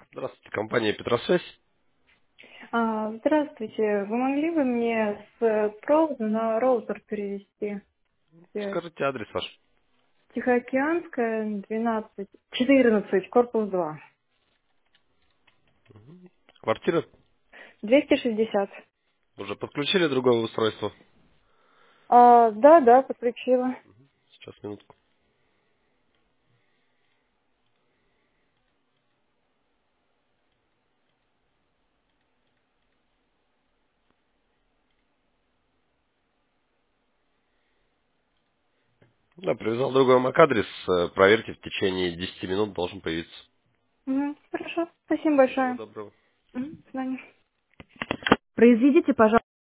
Здравствуйте, компания Петросвязь. Здравствуйте. Вы могли бы мне с провода на роутер перевести связь? Скажите адрес ваш. Тихоокеанская, 12, 14, корпус 2. Квартира. 260. Уже подключили другое устройство? Да, подключила. Сейчас, минутку. Да, привязал другой MAC-адрес. Проверьте, в течение 10 минут должен появиться. Хорошо. Спасибо Всего большое. доброго. До свидания. Произведите, пожалуйста.